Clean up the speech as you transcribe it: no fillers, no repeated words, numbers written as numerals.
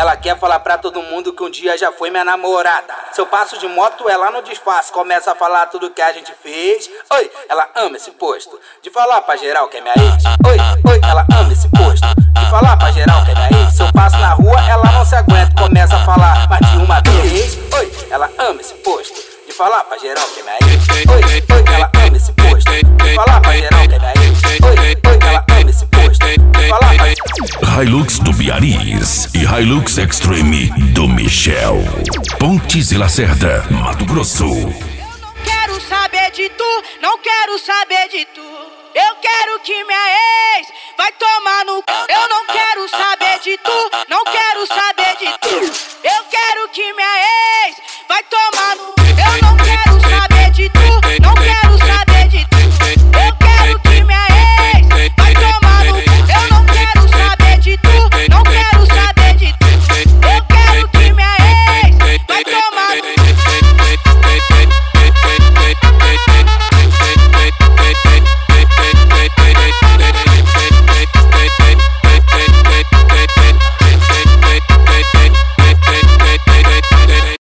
Ela quer falar pra todo mundo que um dia já foi minha namorada. Se eu passo de moto, ela não disfarça, começa a falar tudo que a gente fez. Oi, ela ama esse posto de falar pra geral que é minha ex. Oi, ela ama esse posto de falar pra geral que é minha ex. Se eu passo na rua, ela não se aguenta, começa a falar mais de uma vez. Oi, ela ama esse posto de falar pra geral que é minha ex. Oi, ela ama esse posto de falar pra geral que é minha ex. Oi, ela ama esse posto de falar pra... Hilux do Biaris e Hilux Extreme do Michel. Pontes e Lacerda, Mato Grosso. Eu não quero saber de tu, não quero saber de tu. Eu quero que minha ex vai tomar no... Eu não quero saber de tu, não quero saber de tu. Eu quero que minha ex